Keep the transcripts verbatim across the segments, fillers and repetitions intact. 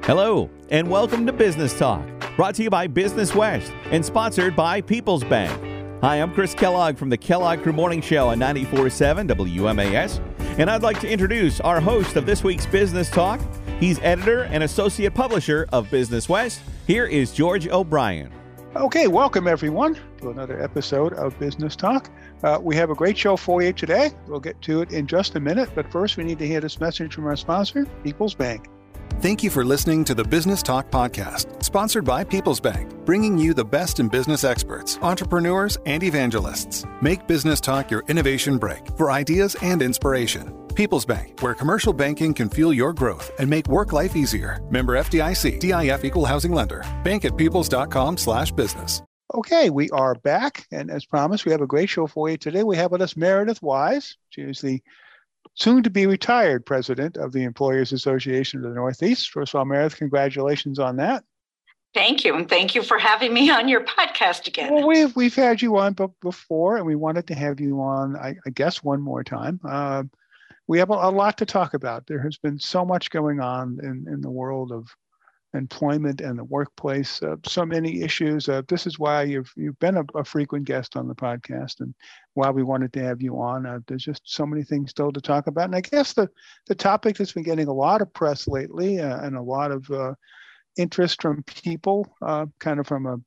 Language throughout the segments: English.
Hello, and welcome to Business Talk, brought to you by Business West and sponsored by People's Bank. Hi, I'm Chris Kellogg from the Kellogg Crew Morning Show on ninety-four point seven W M A S, and I'd like to introduce our host of this week's Business Talk. He's editor and associate publisher of Business West. Here is George O'Brien. Okay, welcome everyone to another episode of Business Talk. Uh, we have a great show for you today. We'll get to it in just a minute, but first we need to hear this message from our sponsor, People's Bank. Thank you for listening to the Business Talk podcast, sponsored by People's Bank, bringing you the best in business experts, entrepreneurs, and evangelists. Make Business Talk your innovation break for ideas and inspiration. People's Bank, where commercial banking can fuel your growth and make work life easier. Member F D I C, D I F Equal Housing Lender. Bank at peoples.com slash business. Okay, we are back, and as promised, we have a great show for you today. We have with us Meredith Wise. She is the soon-to-be retired president of the Employers Association of the Northeast. First of all, Meredith, congratulations on that. Thank you, and thank you for having me on your podcast again. Well, we've we've had you on b- before, and we wanted to have you on, I, I guess, one more time. Uh, we have a, a lot to talk about. There has been so much going on in, in the world of employment and the workplace, uh, so many issues. Uh, this is why you've you've been a, a frequent guest on the podcast, and why we wanted to have you on. Uh, there's just so many things still to talk about. And I guess the, the topic that's been getting a lot of press lately uh, and a lot of uh, interest from people, uh, kind of from a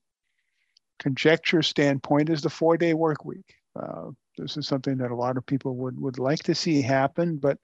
conjecture standpoint, is the four-day work week. Uh, this is something that a lot of people would, would like to see happen, but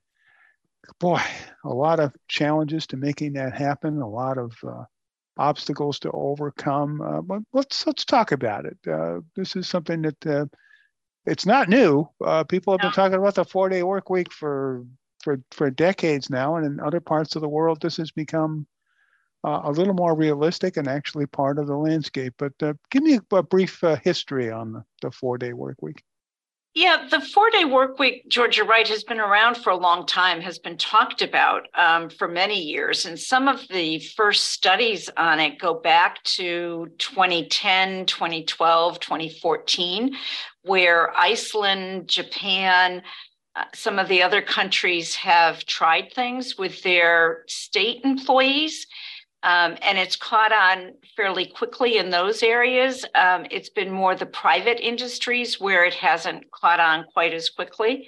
boy, a lot of challenges to making that happen, a lot of uh, obstacles to overcome. Uh, but let's let's talk about it. Uh, this is something that uh, it's not new. Uh, people have been talking about the four-day work week for for for decades now, and in other parts of the world, this has become uh, a little more realistic and actually part of the landscape. But uh, give me a, a brief uh, history on the, the four-day work week. Yeah, the four-day work week, George, you're right, has been around for a long time, has been talked about um, for many years. And some of the first studies on it go back to twenty ten, twenty twelve, twenty fourteen, where Iceland, Japan, uh, some of the other countries have tried things with their state employees. Um, and it's caught on fairly quickly in those areas. Um, it's been more the private industries where it hasn't caught on quite as quickly.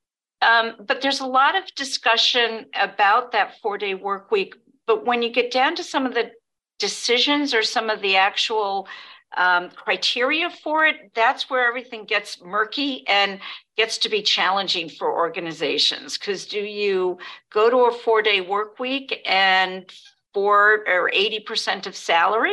Um, but there's a lot of discussion about that four-day work week. But when you get down to some of the decisions or some of the actual um, criteria for it, that's where everything gets murky and gets to be challenging for organizations. Because do you go to a four-day work week and four or eighty percent of salary,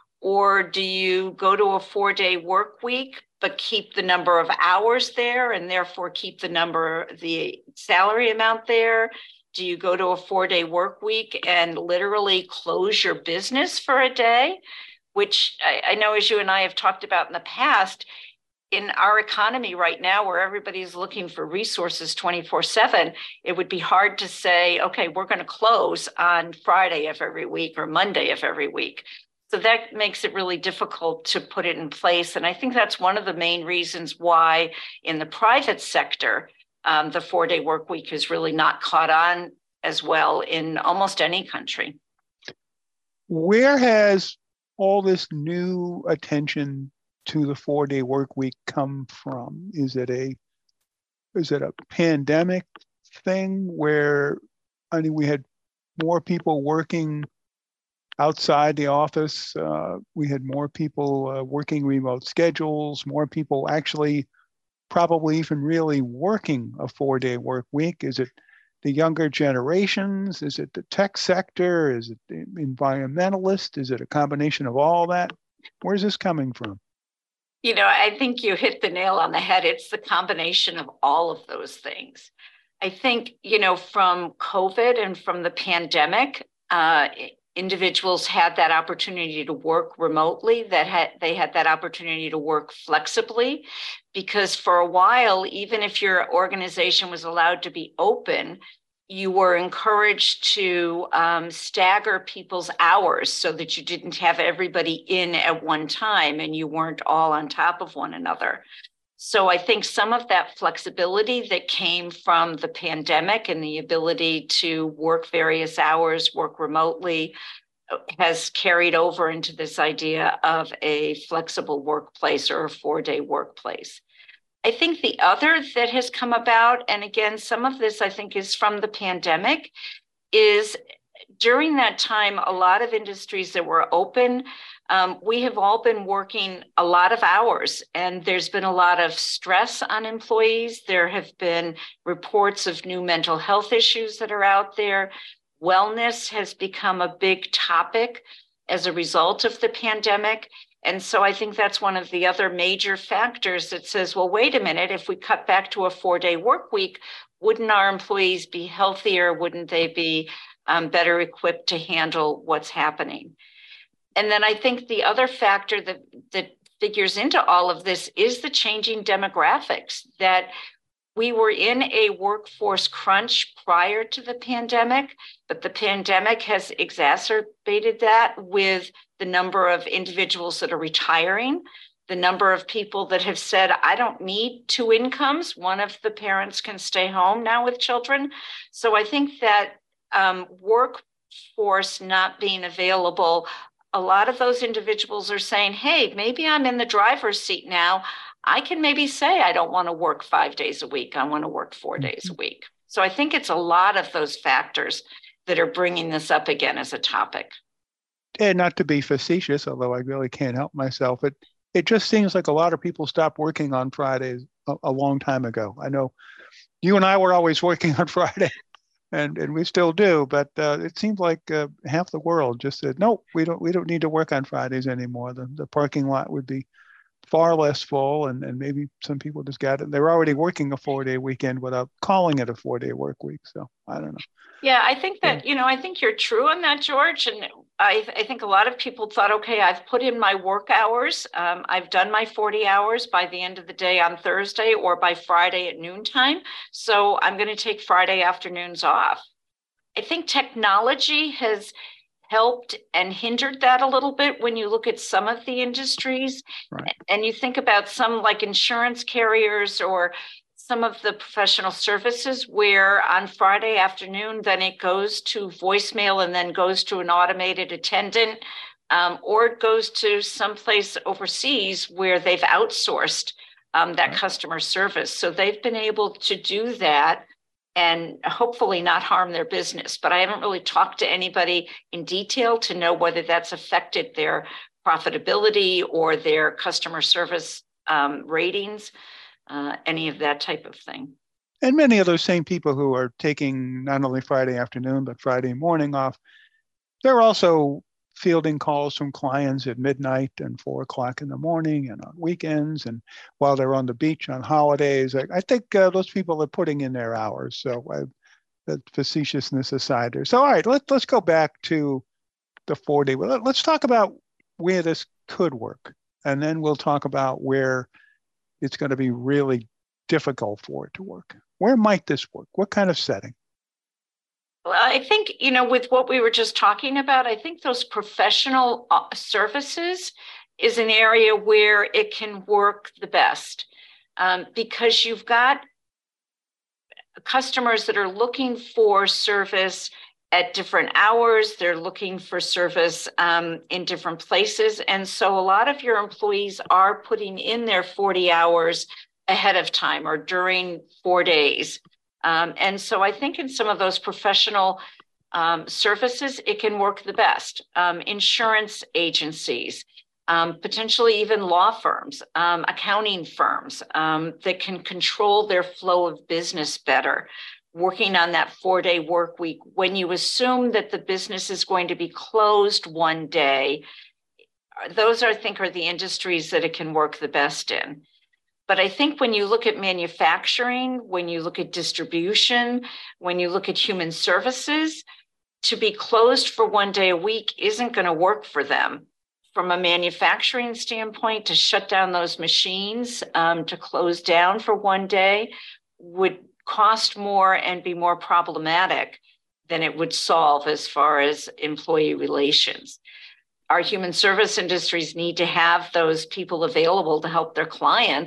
or do you go to a four-day work week but keep the number of hours there and therefore keep the number, the salary amount there? Do you go to a four-day work week and literally close your business for a day, which I, I know, as you and I have talked about in the past, in our economy right now, where everybody's looking for resources twenty-four seven, it would be hard to say, okay, we're going to close on Friday of every week or Monday of every week. So that makes it really difficult to put it in place. And I think that's one of the main reasons why in the private sector, um, the four-day work week has really not caught on as well in almost any country. Where has all this new attention to the four-day work week come from? Is it a is it a pandemic thing where, I mean, we had more people working outside the office, uh, we had more people uh, working remote schedules, more people actually probably even really working a four-day work week? Is it the younger generations? Is it the tech sector? Is it the environmentalists? Is it a combination of all that? Where's this coming from? You know, I think you hit the nail on the head. It's the combination of all of those things. I think, you know, from COVID and from the pandemic, uh, individuals had that opportunity to work remotely, that had they had that opportunity to work flexibly, because for a while, even if your organization was allowed to be open, you were encouraged to um, stagger people's hours so that you didn't have everybody in at one time and you weren't all on top of one another. So I think some of that flexibility that came from the pandemic and the ability to work various hours, work remotely, has carried over into this idea of a flexible workplace or a four-day workplace. I think the other that has come about, and again, some of this I think is from the pandemic, is during that time, a lot of industries that were open, um, we have all been working a lot of hours, and there's been a lot of stress on employees. There have been reports of new mental health issues that are out there. Wellness has become a big topic as a result of the pandemic. And so I think that's one of the other major factors that says, well, wait a minute, if we cut back to a four-day work week, wouldn't our employees be healthier? Wouldn't they be um, better equipped to handle what's happening? And then I think the other factor that, that figures into all of this is the changing demographics, that we were in a workforce crunch prior to the pandemic, but the pandemic has exacerbated that with the number of individuals that are retiring, the number of people that have said, I don't need two incomes. One of the parents can stay home now with children. So I think that um, workforce not being available, a lot of those individuals are saying, hey, maybe I'm in the driver's seat now. I can maybe say I don't want to work five days a week. I want to work four mm-hmm. days a week. So I think it's a lot of those factors that are bringing this up again as a topic. And not to be facetious, although I really can't help myself, it it just seems like a lot of people stopped working on Fridays a, a long time ago. I know you and I were always working on Friday, and, and we still do, but uh, it seems like uh, half the world just said, no, we don't we don't need to work on Fridays anymore. The, the parking lot would be far less full, and, and maybe some people just got it. They're already working a four-day weekend without calling it a four-day work week. So I don't know. Yeah, I think that, you know, I think you're true on that, George. And I, I think a lot of people thought, okay, I've put in my work hours. Um, I've done my forty hours by the end of the day on Thursday or by Friday at noontime. So I'm going to take Friday afternoons off. I think technology has helped and hindered that a little bit when you look at some of the industries. Right. And you think about some like insurance carriers or some of the professional services where on Friday afternoon, then it goes to voicemail and then goes to an automated attendant, um, or it goes to someplace overseas where they've outsourced um, that right. customer service. So they've been able to do that and hopefully not harm their business. But I haven't really talked to anybody in detail to know whether that's affected their profitability or their customer service um, ratings. Uh, any of that type of thing. And many of those same people who are taking not only Friday afternoon, but Friday morning off, they're also fielding calls from clients at midnight and four o'clock in the morning and on weekends and while they're on the beach on holidays. I, I think uh, those people are putting in their hours. So I, the facetiousness aside there. So all right, let, let's go back to the four-day. Let, let's talk about where this could work. And then we'll talk about where it's going to be really difficult for it to work. Where might this work? What kind of setting? Well, I think, you know, with what we were just talking about, I think those professional services is an area where it can work the best um, because you've got customers that are looking for service at different hours. They're looking for service um, in different places. And so a lot of your employees are putting in their forty hours ahead of time or during four days. Um, and so I think in some of those professional um, services, it can work the best. Um, insurance agencies, um, potentially even law firms, um, accounting firms um, that can control their flow of business better. Working on that four-day work week, when you assume that the business is going to be closed one day, those are, I think, are the industries that it can work the best in. But I think when you look at manufacturing, when you look at distribution, when you look at human services, to be closed for one day a week isn't going to work for them. From a manufacturing standpoint, to shut down those machines, um, to close down for one day would cost more and be more problematic than it would solve as far as employee relations. Our human service industries need to have those people available to help their clients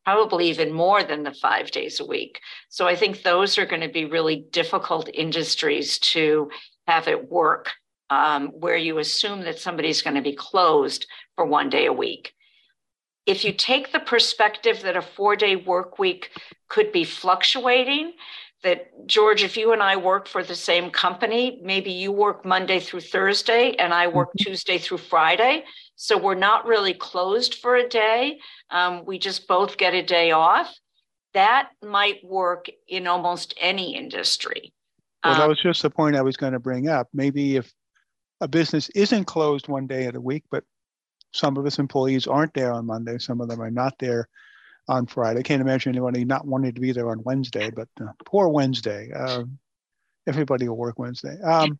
probably even more than the five days a week. So I think those are going to be really difficult industries to have it work, um, where you assume that somebody's going to be closed for one day a week. If you take the perspective that a four-day work week could be fluctuating, that, George, if you and I work for the same company, maybe you work Monday through Thursday and I work mm-hmm. Tuesday through Friday. So we're not really closed for a day. Um, we just both get a day off. That might work in almost any industry. Well, um, that was just the point I was going to bring up. Maybe if a business isn't closed one day of the week, but some of its employees aren't there on Monday, some of them are not there on Friday. I can't imagine anybody not wanting to be there on Wednesday, but uh, poor Wednesday. Uh, everybody will work Wednesday. Um,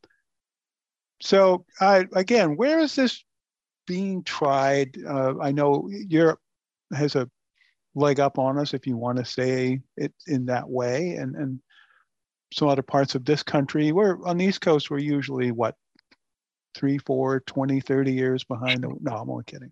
so uh, again, where is this being tried? Uh, I know Europe has a leg up on us, if you want to say it in that way. And, and some other parts of this country, we're on the East Coast, we're usually what, three, four, twenty, thirty years behind. The, no, I'm only kidding.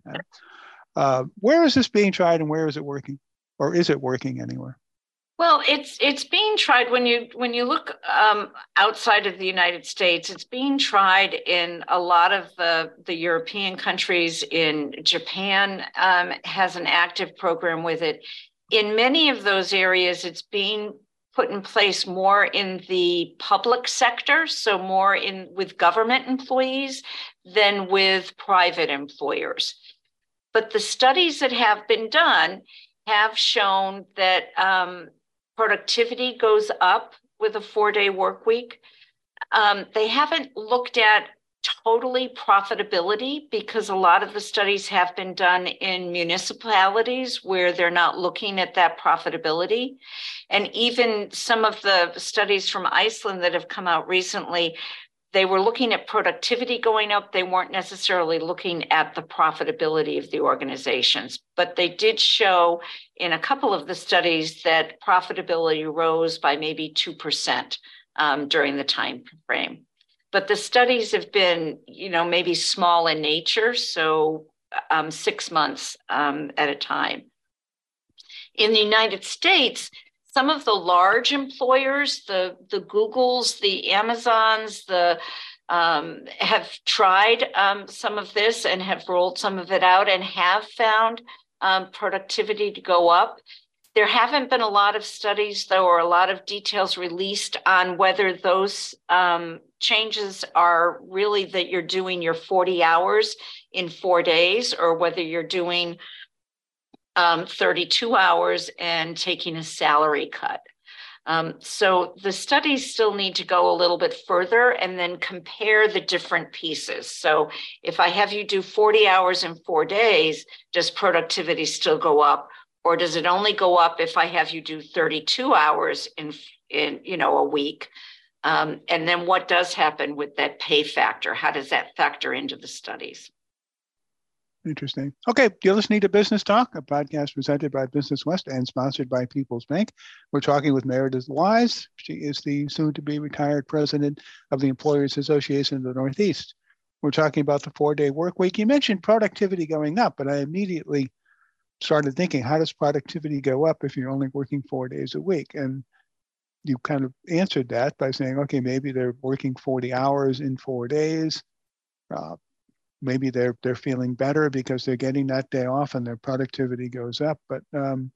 Uh, where is this being tried and where is it working? Or is it working anywhere? Well, it's it's being tried when you when you look um, outside of the United States. It's being tried in a lot of the, the European countries. In Japan um, has an active program with it. In many of those areas, it's being put in place more in the public sector, so more in with government employees than with private employers. But the studies that have been done have shown that um, productivity goes up with a four-day work week. Um, they haven't looked at totally profitability because a lot of the studies have been done in municipalities where they're not looking at that profitability. And even some of the studies from Iceland that have come out recently, they were looking at productivity going up. They weren't necessarily looking at the profitability of the organizations, but they did show in a couple of the studies that profitability rose by maybe two percent um, during the time frame. But the studies have been, you know, maybe small in nature, so um, six months um, at a time. In the United States, some of the large employers, the, the Googles, the Amazons, the um, have tried um, some of this and have rolled some of it out and have found um, productivity to go up. There haven't been a lot of studies, though, or a lot of details released on whether those um, changes are really that you're doing your forty hours in four days or whether you're doing um, thirty-two hours and taking a salary cut. Um, so the studies still need to go a little bit further and then compare the different pieces. So if I have you do forty hours in four days, does productivity still go up? Or does it only go up if I have you do thirty-two hours in, in you know, a week? Um, and then what does happen with that pay factor? How does that factor into the studies? Interesting. Okay, you're listening to Business Talk, a podcast presented by Business West and sponsored by People's Bank. We're talking with Meredith Wise. She is the soon-to-be retired president of the Employers Association of the Northeast. We're talking about the four-day work week. You mentioned productivity going up, but I immediately started thinking, how does productivity go up if you're only working four days a week? And you kind of answered that by saying, okay, maybe they're working forty hours in four days. Uh, maybe they're they're feeling better because they're getting that day off and their productivity goes up. But um,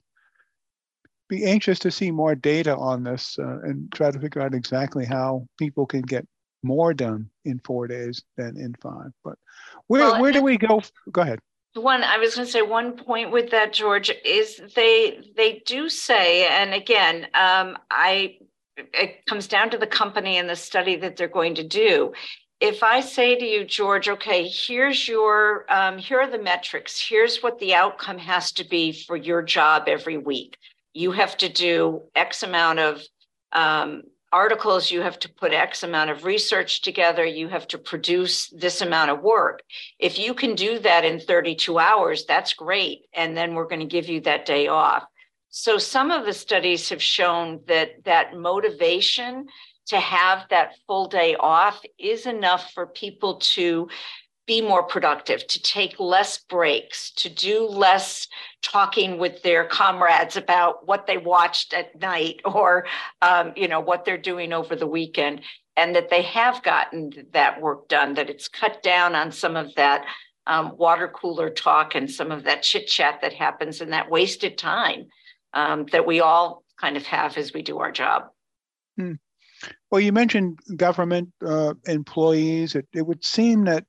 be anxious to see more data on this uh, and try to figure out exactly how people can get more done in four days than in five. But where well, where do we go? Go ahead. One, I was going to say one point with that, George, is they they do say, and again, um, I it comes down to the company and the study that they're going to do. If I say to you, George, okay, here's your um, here are the metrics. Here's what the outcome has to be for your job every week. You have to do X amount of um, articles, you have to put X amount of research together, you have to produce this amount of work. If you can do that in thirty-two hours, that's great. And then we're going to give you that day off. So some of the studies have shown that that motivation to have that full day off is enough for people to be more productive, to take less breaks, to do less talking with their comrades about what they watched at night or, um, you know, what they're doing over the weekend, and that they have gotten that work done, that it's cut down on some of that um, water cooler talk and some of that chit chat that happens and that wasted time um, that we all kind of have as we do our job. Hmm. Well, you mentioned government uh, employees. It, it would seem that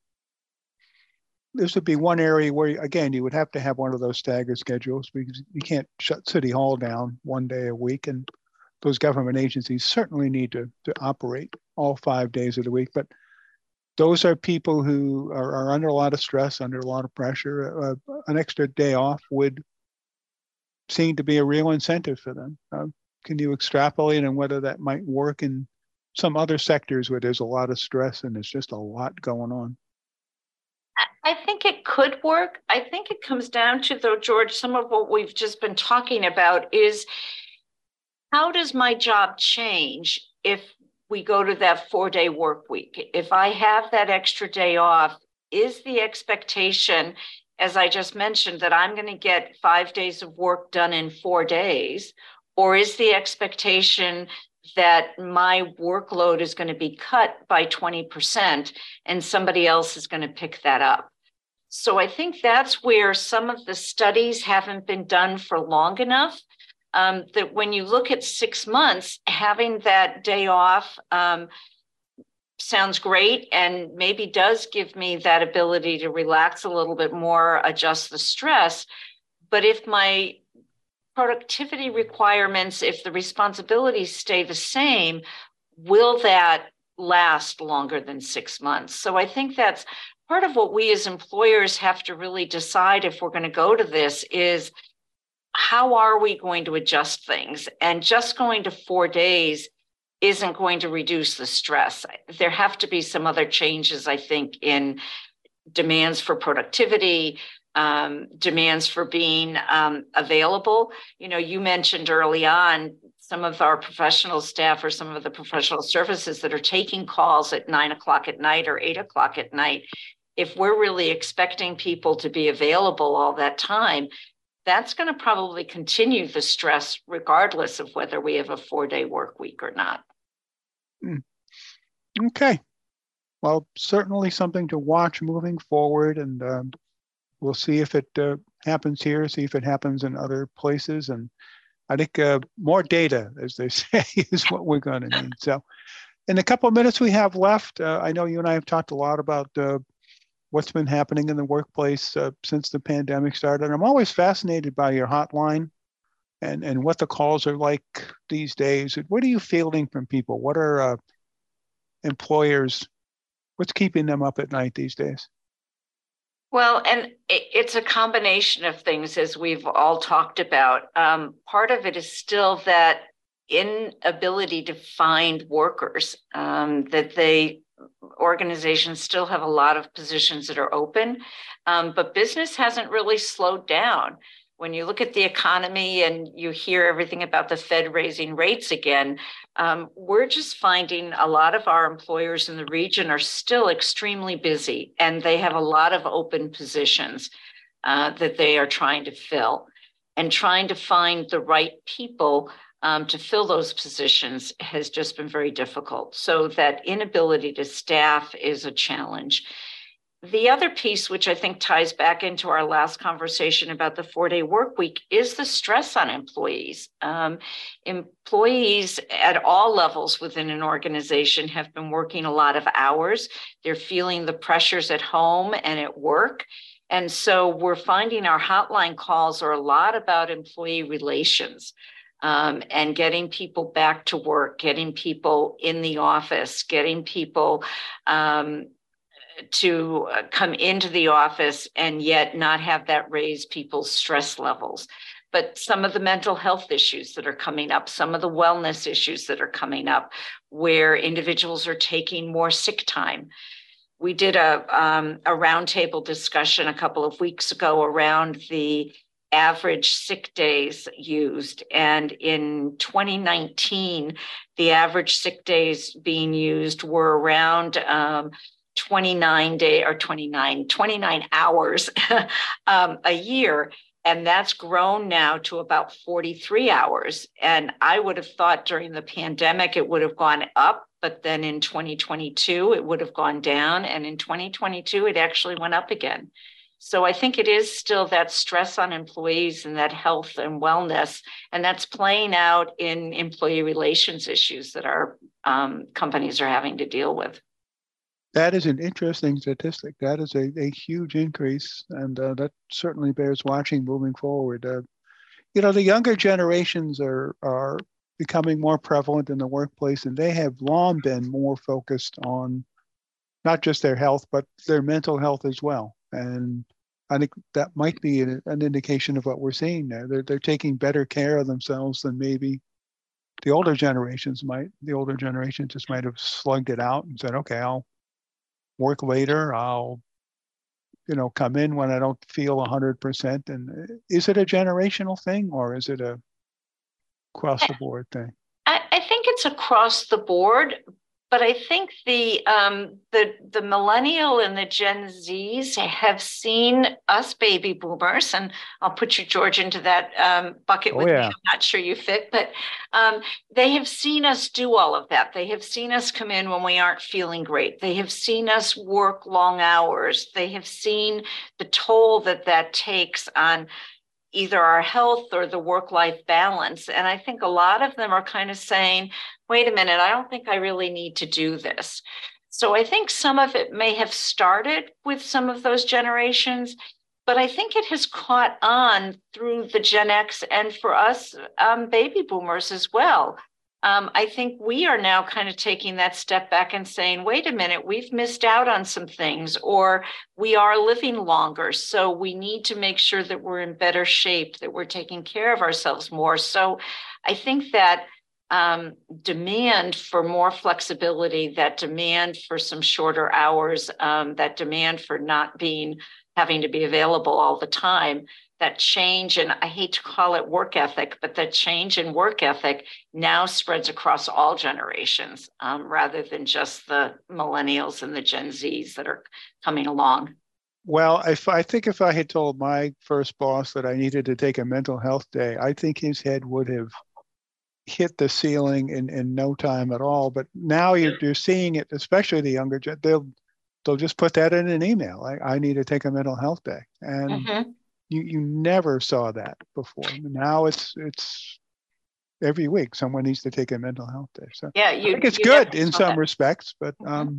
this would be one area where, again, you would have to have one of those staggered schedules because you can't shut City Hall down one day a week. And those government agencies certainly need to, to operate all five days of the week. But those are people who are, are under a lot of stress, under a lot of pressure. Uh, an extra day off would seem to be a real incentive for them. Uh, can you extrapolate on whether that might work in some other sectors where there's a lot of stress and there's just a lot going on? I think it could work. I think it comes down to, though, George, some of what we've just been talking about is how does my job change if we go to that four-day work week? If I have that extra day off, is the expectation, as I just mentioned, that I'm going to get five days of work done in four days? Or is the expectation that my workload is going to be cut by twenty percent and somebody else is going to pick that up? So I think that's where some of the studies haven't been done for long enough, um, that when you look at six months, having that day off um, sounds great and maybe does give me that ability to relax a little bit more, adjust the stress. But if my productivity requirements, if the responsibilities stay the same, will that last longer than six months? So I think that's part of what we as employers have to really decide if we're going to go to this is how are we going to adjust things? And just going to four days isn't going to reduce the stress. There have to be some other changes, I think, in demands for productivity, um, demands for being um, available. You know, you mentioned early on some of our professional staff or some of the professional services that are taking calls at nine o'clock at night or eight o'clock at night. If we're really expecting people to be available all that time, that's going to probably continue the stress regardless of whether we have a four-day work week or not. Mm. Okay. Well, certainly something to watch moving forward, and um, we'll see if it uh, happens here, see if it happens in other places. And I think uh, more data, as they say, is what we're going to need. So in the couple of minutes we have left, uh, I know you and I have talked a lot about uh, what's been happening in the workplace uh, since the pandemic started. I'm always fascinated by your hotline and, and what the calls are like these days. What are you fielding from people? What are uh, employers, what's keeping them up at night these days? Well, and it's a combination of things, as we've all talked about. Um, part of it is still that inability to find workers, um, that they organizations still have a lot of positions that are open, um, but business hasn't really slowed down. When you look at the economy and you hear everything about the Fed raising rates again, um, we're just finding a lot of our employers in the region are still extremely busy, and they have a lot of open positions uh, that they are trying to fill. And trying to find the right people um, to fill those positions has just been very difficult. So that inability to staff is a challenge. The other piece, which I think ties back into our last conversation about the four-day work week, is the stress on employees. Um, employees at all levels within an organization have been working a lot of hours. They're feeling the pressures at home and at work. And so we're finding our hotline calls are a lot about employee relations. Um, and getting people back to work, getting people in the office, getting people um, to come into the office and yet not have that raise people's stress levels. But some of the mental health issues that are coming up, some of the wellness issues that are coming up, where individuals are taking more sick time. We did a, um, a roundtable discussion a couple of weeks ago around the average sick days used. And in twenty nineteen, the average sick days being used were around um, twenty-nine day or twenty-nine, twenty-nine hours um, a year. And that's grown now to about forty-three hours. And I would have thought during the pandemic, it would have gone up, but then in twenty twenty-two, it would have gone down. And in twenty twenty-two, it actually went up again. So I think it is still that stress on employees and that health and wellness, and that's playing out in employee relations issues that our um, companies are having to deal with. That is an interesting statistic. That is a, a huge increase, and uh, that certainly bears watching moving forward. Uh, you know, the younger generations are are becoming more prevalent in the workplace, and they have long been more focused on not just their health, but their mental health as well. And I think that might be an, an indication of what we're seeing there. They're, they're taking better care of themselves than maybe the older generations might. The older generation just might have slugged it out and said, okay, I'll work later. I'll, you know, come in when I don't feel one hundred percent. And is it a generational thing, or is it a across the board thing? I, I think it's across the board, but I think the um, the the millennial and the Gen Zs have seen us baby boomers, and I'll put you, George, into that um, bucket oh, with yeah. me. I'm not sure you fit, but um, they have seen us do all of that. They have seen us come in when we aren't feeling great. They have seen us work long hours. They have seen the toll that that takes on either our health or the work-life balance. And I think a lot of them are kind of saying, wait a minute, I don't think I really need to do this. So I think some of it may have started with some of those generations, but I think it has caught on through the Gen X and for us um, baby boomers as well. Um, I think we are now kind of taking that step back and saying, wait a minute, we've missed out on some things, or we are living longer. So we need to make sure that we're in better shape, that we're taking care of ourselves more. So I think that um, demand for more flexibility, that demand for some shorter hours, um, that demand for not being, having to be available all the time, that change, and I hate to call it work ethic, but that change in work ethic now spreads across all generations, um, rather than just the millennials and the Gen Zs that are coming along. Well, if I think if I had told my first boss that I needed to take a mental health day, I think his head would have hit the ceiling in, in no time at all. But now you're, you're seeing it, especially the younger gen, they'll they'll just put that in an email. I, I need to take a mental health day. And mm-hmm. You you never saw that before. Now it's it's every week someone needs to take a mental health day. So yeah, you, I think it's you good in some that. respects, but mm-hmm. um,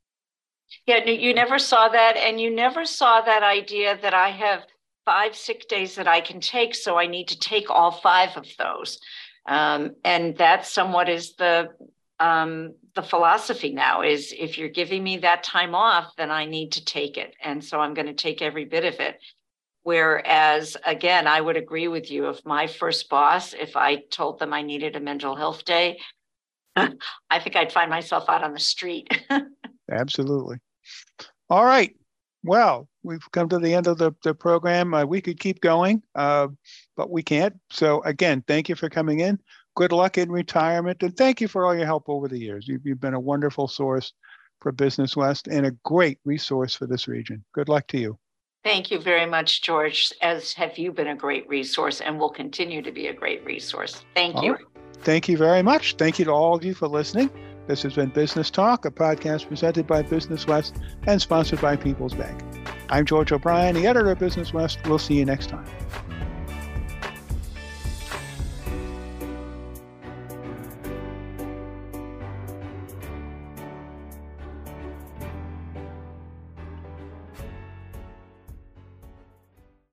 yeah, you never saw that, and you never saw that idea that I have five sick days that I can take, so I need to take all five of those, um, and that somewhat is the um, the philosophy now. Is if you're giving me that time off, then I need to take it, and so I'm going to take every bit of it. Whereas, again, I would agree with you. If my first boss, if I told them I needed a mental health day, I think I'd find myself out on the street. Absolutely. All right. Well, we've come to the end of the, the program. Uh, we could keep going, uh, but we can't. So again, thank you for coming in. Good luck in retirement. And thank you for all your help over the years. You've, you've been a wonderful source for Business West and a great resource for this region. Good luck to you. Thank you very much, George, as have you been a great resource and will continue to be a great resource. Thank you. Right. Thank you very much. Thank you to all of you for listening. This has been Business Talk, a podcast presented by Business West and sponsored by People's Bank. I'm George O'Brien, the editor of Business West. We'll see you next time.